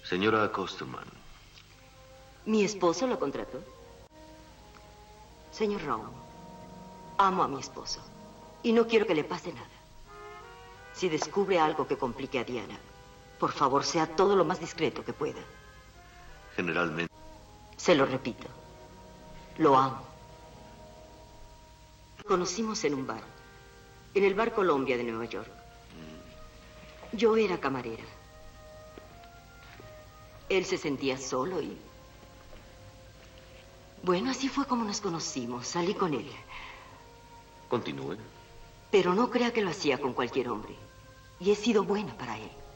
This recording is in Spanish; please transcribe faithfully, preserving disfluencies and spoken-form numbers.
Señora Kosterman. ¿Mi esposo lo contrató? Señor Raum, amo a mi esposo y no quiero que le pase nada. Si descubre algo que complique a Diana, por favor, sea todo lo más discreto que pueda. Generalmente... Se lo repito, lo amo. Nos conocimos en un bar, en el Bar Colombia de Nueva York. Yo era camarera. Él se sentía solo y... Bueno, así fue como nos conocimos. Salí con él. Continúe. Pero no crea que lo hacía con cualquier hombre. Y he sido buena para él.